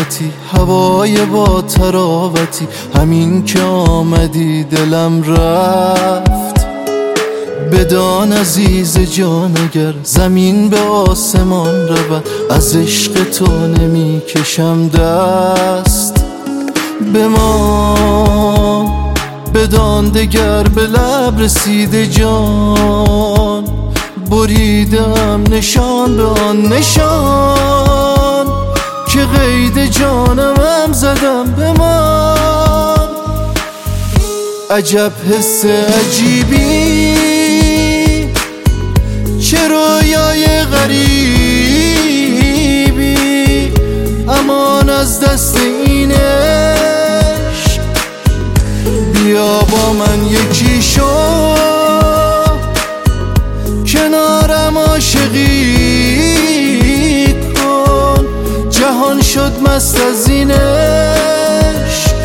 طراوتی، هوای با طراوتی، همین که آمدی دلم رفت. بدان عزیز جان اگر زمین به آسمان رود، از عشق تو نمی کشم دست. بمان بدان دگر به لب رسیده جان، بریدم نشان به آن نشان که قید جانم زدم. بمان عجب حس عجیبی، چه رویای غریبی، امان از دست این عشق. بیا با من یکی شو، کنارم عاشقی کن. جهان شد مست از این عشق.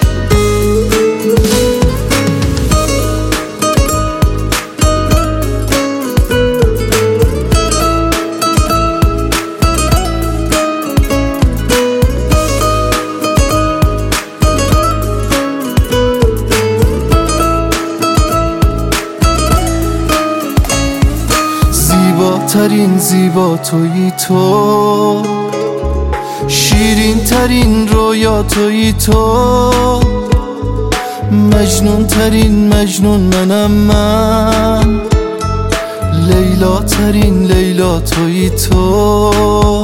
زیباترین زیبا تویی تو، شیرین ترین رویا تویی تو، مجنون ترین مجنون منم من، لیلا ترین لیلا تویی تو.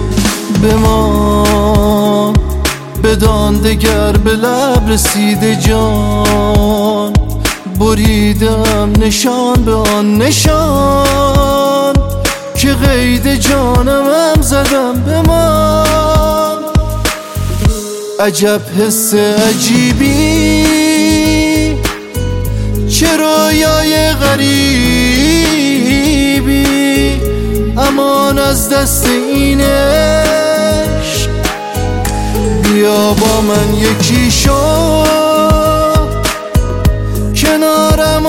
بمان بدان دگر به لب رسیده جان، بریدم نشان به آن نشان که قید جانم زدم. بمان عجب حس عجیبی، چه رویای غریبی، امان از دست این عشق. بیا با من یکی شو، کنارم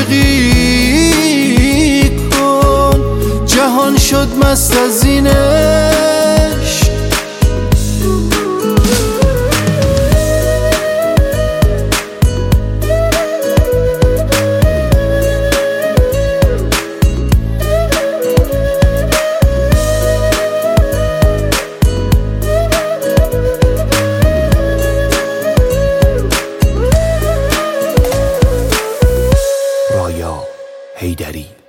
عاشقی کن. جهان شد مست از این عشق. رایا حیدری